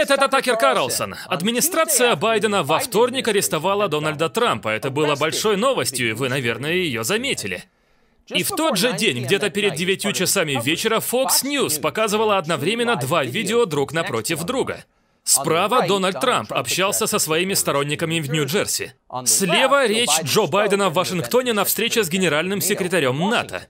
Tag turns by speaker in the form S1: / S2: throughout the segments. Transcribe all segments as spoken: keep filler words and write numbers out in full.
S1: Привет, это Такер Карлсон. Администрация Байдена во вторник арестовала Дональда Трампа. Это было большой новостью, и вы, наверное, ее заметили. И в тот же день, где-то перед девятью часами вечера, Fox News показывала одновременно два видео друг напротив друга. Справа Дональд Трамп общался со своими сторонниками в Нью-Джерси. Слева речь Джо Байдена в Вашингтоне на встрече с генеральным секретарем НАТО.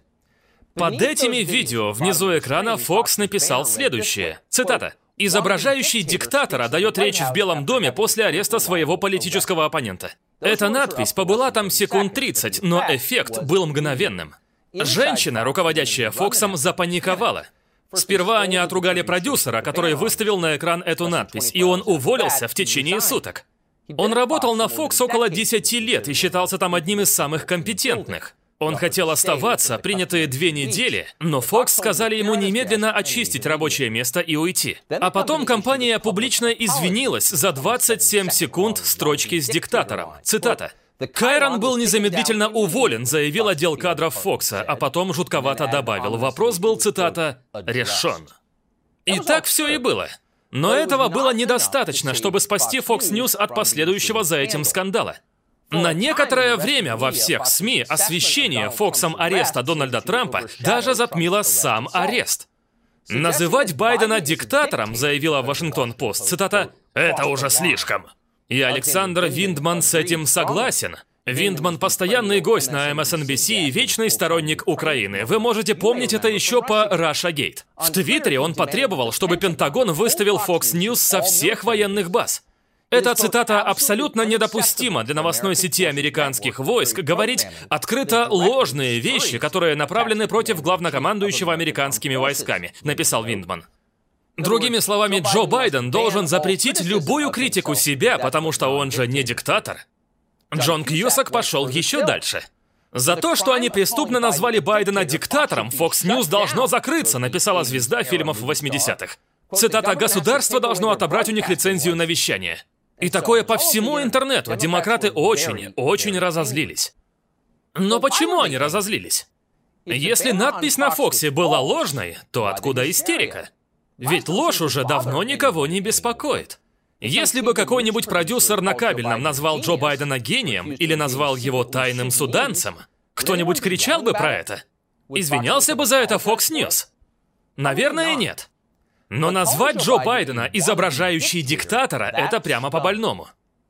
S1: Под этими видео внизу экрана Fox написал следующее. Цитата. «Изображающий диктатора дает речь в Белом доме после ареста своего политического оппонента». Эта надпись побыла там секунд тридцать, но эффект был мгновенным. Женщина, руководящая Фоксом, запаниковала. Сперва они отругали продюсера, который выставил на экран эту надпись, и он уволился в течение суток. Он работал на Fox около десяти лет и считался там одним из самых компетентных. Он хотел оставаться принятые две недели, но Fox сказали ему немедленно очистить рабочее место и уйти. А потом компания публично извинилась за двадцать семь секунд строчки с диктатором. Цитата. «Кайрон был незамедлительно уволен», заявил отдел кадров Фокса, а потом жутковато добавил. Вопрос был, цитата, «решен». И так все и было. Но этого было недостаточно, чтобы спасти Fox News от последующего за этим скандала. На некоторое время во всех СМИ освещение Фоксом ареста Дональда Трампа даже затмило сам арест. «Называть Байдена диктатором», заявила Вашингтон-Пост, цитата, «это уже слишком». И Александр Виндман с этим согласен. Виндман – постоянный гость на эм эс эн би си и вечный сторонник Украины. Вы можете помнить это еще по Russiagate. В Твиттере он потребовал, чтобы Пентагон выставил Fox News со всех военных баз. Эта цитата абсолютно недопустима для новостной сети американских войск говорить открыто ложные вещи, которые направлены против главнокомандующего американскими войсками, написал Виндман. Другими словами, Джо Байден должен запретить любую критику себя, потому что он же не диктатор. Джон Кьюсак пошел еще дальше. За то, что они преступно назвали Байдена диктатором, Fox News должно закрыться, написала звезда фильмов восьмидесятых. Цитата, «Государство должно отобрать у них лицензию на вещание». И такое по всему интернету. Демократы очень, очень разозлились. Но почему они разозлились? Если надпись на Фоксе была ложной, то откуда истерика? Ведь ложь уже давно никого не беспокоит. Если бы какой-нибудь продюсер на кабельном назвал Джо Байдена гением или назвал его тайным суданцем, кто-нибудь кричал бы про это? Извинялся бы за это Fox News? Наверное, нет. Но назвать Джо Байдена изображающий диктатора – это прямо по-больному.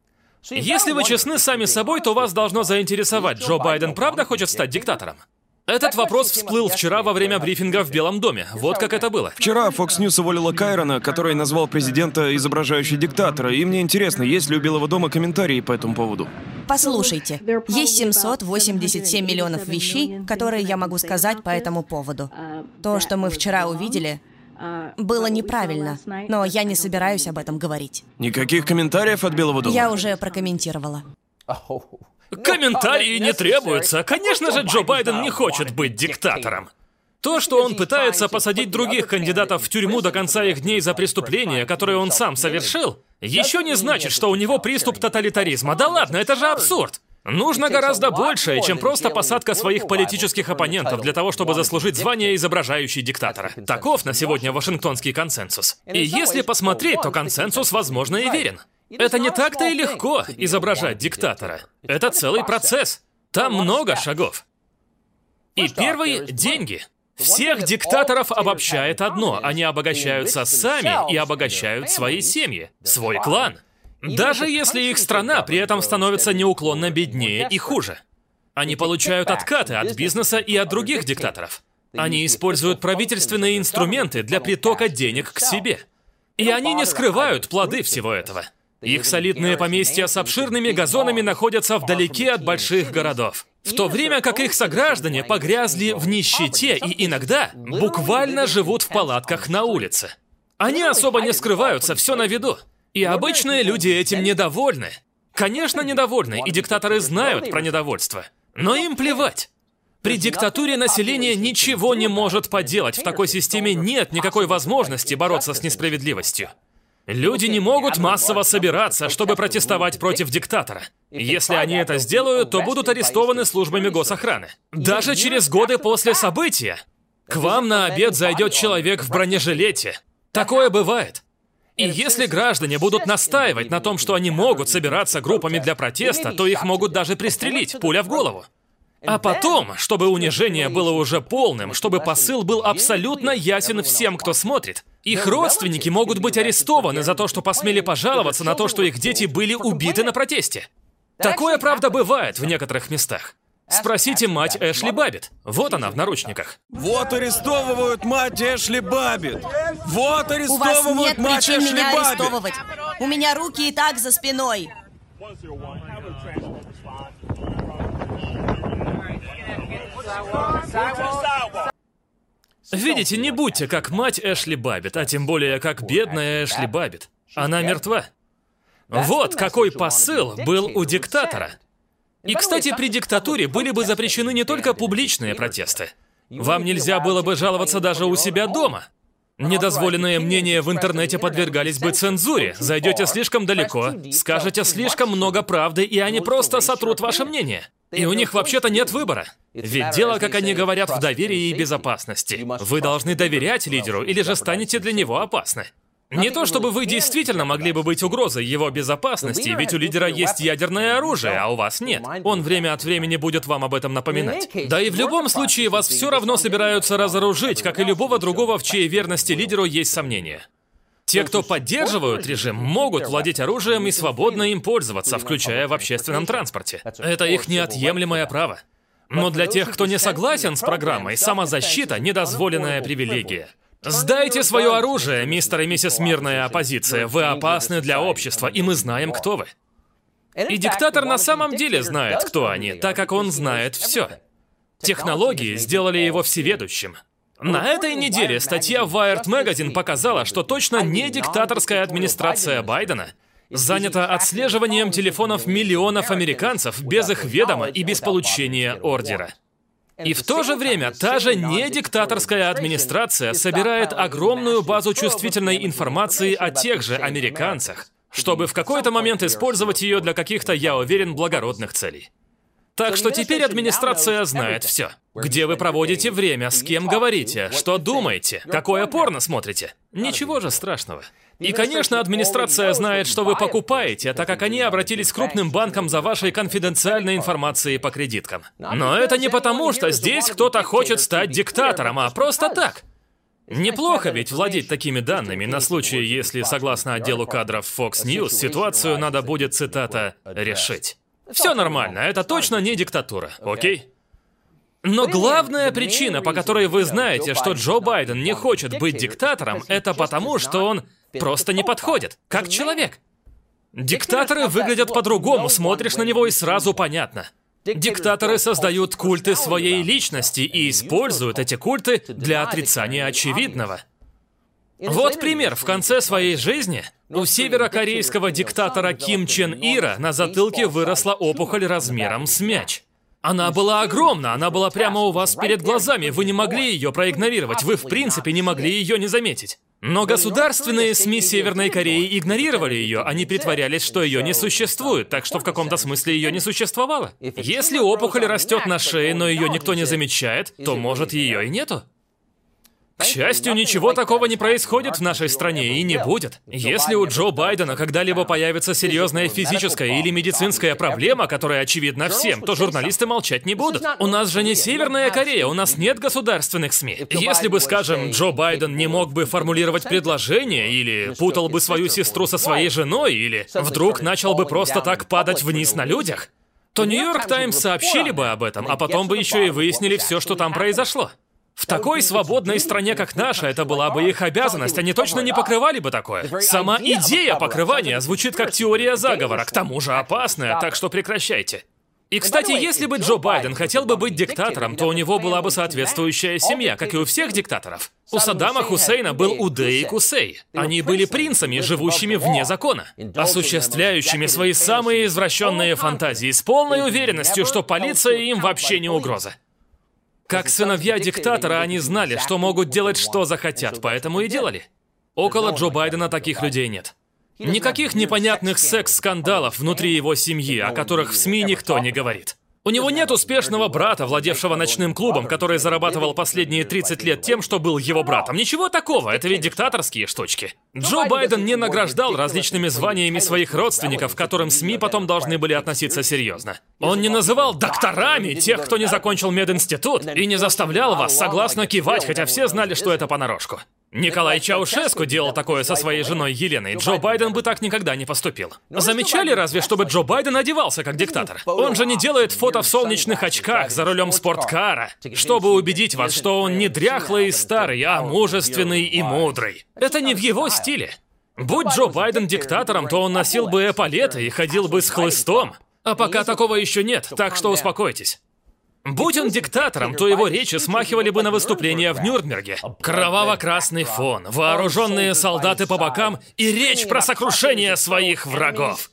S1: Если вы честны сами с собой, то вас должно заинтересовать, Джо Байден правда хочет стать диктатором? Этот вопрос всплыл вчера во время брифинга в Белом доме. Вот как это было.
S2: Вчера Fox News уволила Кайрона, который назвал президента изображающий диктатора. И мне интересно, есть ли у Белого дома комментарии по этому поводу?
S3: Послушайте, есть семьсот восемьдесят семь миллионов вещей, которые я могу сказать по этому поводу. То, что мы вчера увидели, было неправильно, но я не собираюсь об этом говорить.
S2: Никаких комментариев от Белого дома?
S3: Я уже прокомментировала.
S1: Комментарии не требуются. Конечно же, Джо Байден не хочет быть диктатором. То, что он пытается посадить других кандидатов в тюрьму до конца их дней за преступления, которые он сам совершил, еще не значит, что у него приступ тоталитаризма. Да ладно, это же абсурд. Нужно гораздо большее, чем просто посадка своих политических оппонентов для того, чтобы заслужить звание изображающий диктатора. Таков на сегодня Вашингтонский консенсус. И если посмотреть, то консенсус, возможно, и верен. Это не так-то и легко изображать диктатора. Это целый процесс. Там много шагов. И первый – деньги. Всех диктаторов обобщает одно. Они обогащаются сами и обогащают свои семьи, свой клан. Даже если их страна при этом становится неуклонно беднее и хуже. Они получают откаты от бизнеса и от других диктаторов. Они используют правительственные инструменты для притока денег к себе. И они не скрывают плоды всего этого. Их солидные поместья с обширными газонами находятся вдалеке от больших городов. В то время как их сограждане погрязли в нищете и иногда буквально живут в палатках на улице. Они особо не скрываются, все на виду. И обычные люди этим недовольны. Конечно, недовольны, и диктаторы знают про недовольство. Но им плевать. При диктатуре население ничего не может поделать. В такой системе нет никакой возможности бороться с несправедливостью. Люди не могут массово собираться, чтобы протестовать против диктатора. Если они это сделают, то будут арестованы службами госохраны. Даже через годы после события к вам на обед зайдет человек в бронежилете. Такое бывает. И если граждане будут настаивать на том, что они могут собираться группами для протеста, то их могут даже пристрелить, пуля в голову. А потом, чтобы унижение было уже полным, чтобы посыл был абсолютно ясен всем, кто смотрит, их родственники могут быть арестованы за то, что посмели пожаловаться на то, что их дети были убиты на протесте. Такое, правда, бывает в некоторых местах. Спросите мать Эшли Баббитт. Вот она в наручниках.
S2: Вот арестовывают мать Эшли Баббитт. Вот
S3: У вас
S2: арестовывают
S3: нет
S2: мать
S3: причин
S2: Эшли
S3: меня
S2: Баббитт.
S3: арестовывать. У меня руки и так за спиной.
S1: Видите, не будьте как мать Эшли Баббитт, а тем более как бедная Эшли Баббитт. Она мертва. Вот какой посыл был у диктатора. И, кстати, при диктатуре были бы запрещены не только публичные протесты. Вам нельзя было бы жаловаться даже у себя дома. Недозволенные мнения в интернете подвергались бы цензуре. Зайдете слишком далеко, скажете слишком много правды, и они просто сотрут ваше мнение. И у них вообще-то нет выбора. Ведь дело, как они говорят, в доверии и безопасности. Вы должны доверять лидеру, или же станете для него опасны. Не то чтобы вы действительно могли бы быть угрозой его безопасности, ведь у лидера есть ядерное оружие, а у вас нет. Он время от времени будет вам об этом напоминать. Да и в любом случае вас все равно собираются разоружить, как и любого другого, в чьей верности лидеру есть сомнения. Те, кто поддерживают режим, могут владеть оружием и свободно им пользоваться, включая в общественном транспорте. Это их неотъемлемое право. Но для тех, кто не согласен с программой, самозащита – недозволенная привилегия. Сдайте свое оружие, мистер и миссис Мирная оппозиция. Вы опасны для общества, и мы знаем, кто вы. И диктатор на самом деле знает, кто они, так как он знает все. Технологии сделали его всеведущим. На этой неделе статья в Wired Magazine показала, что точно не диктаторская администрация Байдена занята отслеживанием телефонов миллионов американцев без их ведома и без получения ордера. И в то же время та же недиктаторская администрация собирает огромную базу чувствительной информации о тех же американцах, чтобы в какой-то момент использовать ее для каких-то, я уверен, благородных целей. Так что теперь администрация знает все. Где вы проводите время, с кем говорите, что думаете, какое порно смотрите. Ничего же страшного. И, конечно, администрация знает, что вы покупаете, так как они обратились к крупным банкам за вашей конфиденциальной информацией по кредиткам. Но это не потому, что здесь кто-то хочет стать диктатором, а просто так. Неплохо ведь владеть такими данными на случай, если, согласно отделу кадров Fox News, ситуацию надо будет, цитата, «решить». Все нормально, это точно не диктатура, окей? Но главная причина, по которой вы знаете, что Джо Байден не хочет быть диктатором, это потому, что он просто не подходит, как человек. Диктаторы выглядят по-другому, смотришь на него и сразу понятно. Диктаторы создают культы своей личности и используют эти культы для отрицания очевидного. Вот пример. В конце своей жизни у северокорейского диктатора Ким Чен Ира на затылке выросла опухоль размером с мяч. Она была огромна, она была прямо у вас перед глазами, вы не могли ее проигнорировать, вы в принципе не могли ее не заметить. Но государственные СМИ Северной Кореи игнорировали ее, они притворялись, что ее не существует, так что в каком-то смысле ее не существовало. Если опухоль растет на шее, но ее никто не замечает, то, может, ее и нету. К счастью, ничего такого не происходит в нашей стране и не будет. Если у Джо Байдена когда-либо появится серьезная физическая или медицинская проблема, которая очевидна всем, то журналисты молчать не будут. У нас же не Северная Корея, у нас нет государственных СМИ. Если бы, скажем, Джо Байден не мог бы формулировать предложение, или путал бы свою сестру со своей женой, или вдруг начал бы просто так падать вниз на людях, то Нью-Йорк Таймс сообщили бы об этом, а потом бы еще и выяснили все, что там произошло. В такой свободной стране, как наша, это была бы их обязанность, они точно не покрывали бы такое. Сама идея покрывания звучит как теория заговора, к тому же опасная, так что прекращайте. И, кстати, если бы Джо Байден хотел бы быть диктатором, то у него была бы соответствующая семья, как и у всех диктаторов. У Саддама Хусейна был Удей и Кусей. Они были принцами, живущими вне закона, осуществляющими свои самые извращенные фантазии с полной уверенностью, что полиция им вообще не угроза. Как сыновья диктатора, они знали, что могут делать, что захотят, поэтому и делали. Около Джо Байдена таких людей нет. Никаких непонятных секс-скандалов внутри его семьи, о которых в СМИ никто не говорит. У У него нет успешного брата, владевшего ночным клубом, который зарабатывал последние тридцать лет тем, что был его братом. Ничего такого, это ведь диктаторские штучки. Джо Байден не награждал различными званиями своих родственников, к которым СМИ потом должны были относиться серьезно. Он не называл докторами тех, кто не закончил мединститут, и не заставлял вас согласно кивать, хотя все знали, что это понарошку. Николай Чаушеску делал такое со своей женой Еленой. Джо Байден бы так никогда не поступил. Замечали разве, чтобы Джо Байден одевался как диктатор? Он же не делает фото в солнечных очках за рулем спорткара, чтобы убедить вас, что он не дряхлый и старый, а мужественный и мудрый. Это не в его стиле. Будь Джо Байден диктатором, то он носил бы эполеты и ходил бы с хлыстом. А пока такого еще нет, так что успокойтесь. Будь он диктатором, то его речи смахивали бы на выступления в Нюрнберге. Кроваво-красный фон, вооруженные солдаты по бокам и речь про сокрушение своих врагов.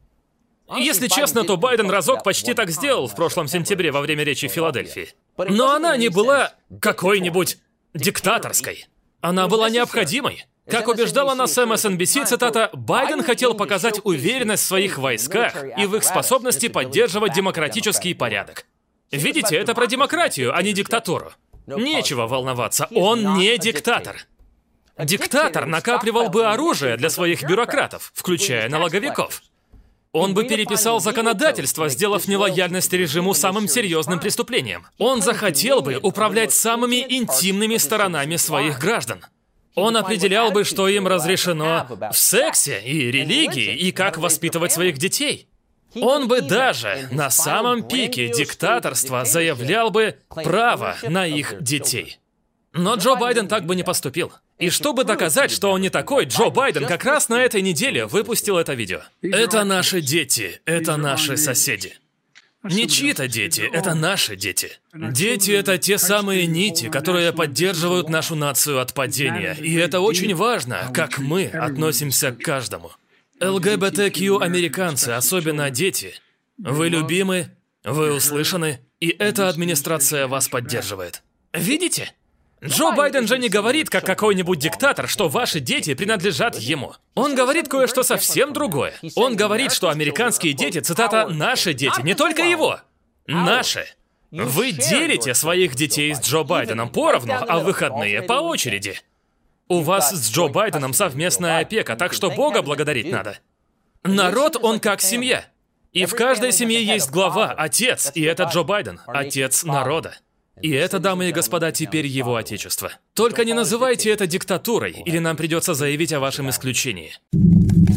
S1: Если честно, то Байден разок почти так сделал в прошлом сентябре во время речи в Филадельфии. Но она не была какой-нибудь диктаторской. Она была необходимой. Как убеждала нас эм эс эн би си, цитата, «Байден хотел показать уверенность в своих войсках и в их способности поддерживать демократический порядок». Видите, это про демократию, а не диктатуру. Нечего волноваться, он не диктатор. Диктатор накапливал бы оружие для своих бюрократов, включая налоговиков. Он бы переписал законодательство, сделав нелояльность режиму самым серьезным преступлением. Он захотел бы управлять самыми интимными сторонами своих граждан. Он определял бы, что им разрешено в сексе и религии, и как воспитывать своих детей. Он бы даже на самом пике диктаторства заявлял бы право на их детей. Но Джо Байден так бы не поступил. И чтобы доказать, что он не такой, Джо Байден как раз на этой неделе выпустил это видео. Это наши дети, это наши соседи. Не чьи-то дети, это наши дети. Дети — это те самые нити, которые поддерживают нашу нацию от падения. И это очень важно, как мы относимся к каждому. эл гэ бэ тэ кью-американцы, особенно дети, вы любимы, вы услышаны, и эта администрация вас поддерживает. Видите? Джо Байден же не говорит, как какой-нибудь диктатор, что ваши дети принадлежат ему. Он говорит кое-что совсем другое. Он говорит, что американские дети, цитата, «наши дети», не только его. Наши. Вы делите своих детей с Джо Байденом поровну, а выходные по очереди. У вас с Джо Байденом совместная опека, так что Бога благодарить надо. Народ, он как семья. И в каждой семье есть глава, отец, и это Джо Байден, отец народа. И это, дамы и господа, теперь его отечество. Только не называйте это диктатурой, или нам придется заявить о вашем исключении.